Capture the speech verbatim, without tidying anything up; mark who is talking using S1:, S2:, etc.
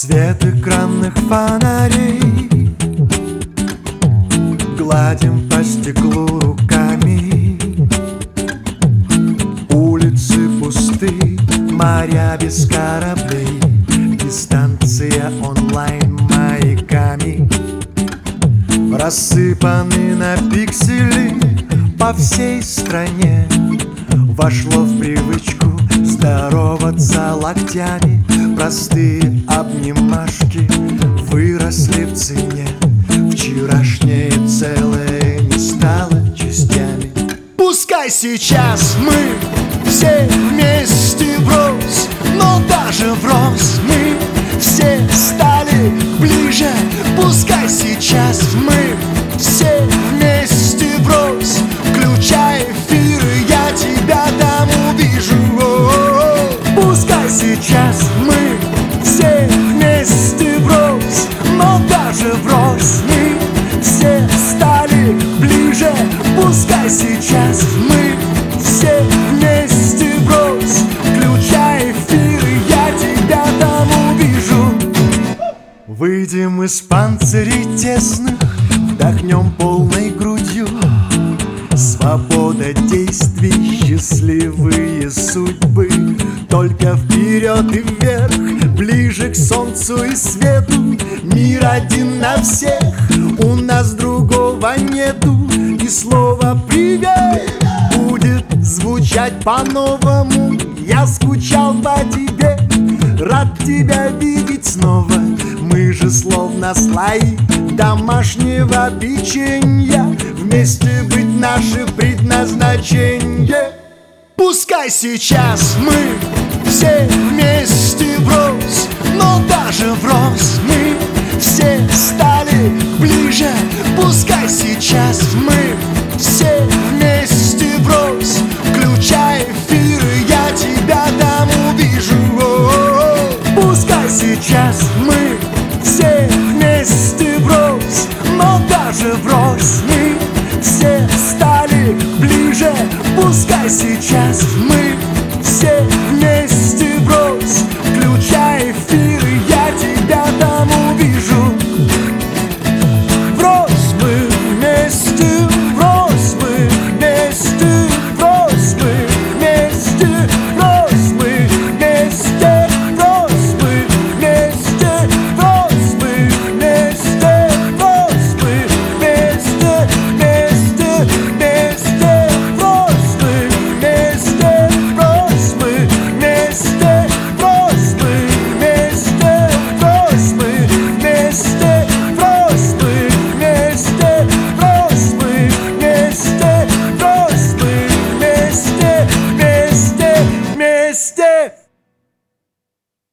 S1: Свет экранных фонарей, гладим по стеклу руками. Улицы пусты, моря без кораблей, дистанция онлайн маяками. Рассыпаны на пиксели по всей стране. Вошло в привычку здороваться локтями. Простые обнимашки выросли в цене. Вчерашнее целое не стало частями. Пускай сейчас мы все вместе врозь, но даже врозь мы все стали ближе. Пускай сейчас мы все вместе врозь, включай эфир, я тебя там увижу. Пускай сейчас мы все вместе врозь, но даже врозь мы все стали ближе. Пускай сейчас мы все вместе врозь, включай эфир, я тебя там увижу. Выйдем из панцирей тесных, вдохнем полной грудью. Свобода действий, счастливые судьбы. Только вперед и вверх, ближе к солнцу и свету. Мир один на всех, у нас другого нету. И слово «привет» будет звучать по-новому. Я скучал по тебе, рад тебя видеть снова. Мы же словно слои домашнего печенья. Вместе быть наше предназначение. Пускай сейчас мы все вместе врозь, но даже врозь мы все стали ближе. Пускай сейчас мы все вместе врозь, включай эфир, я тебя там увижу. Пускай сейчас мы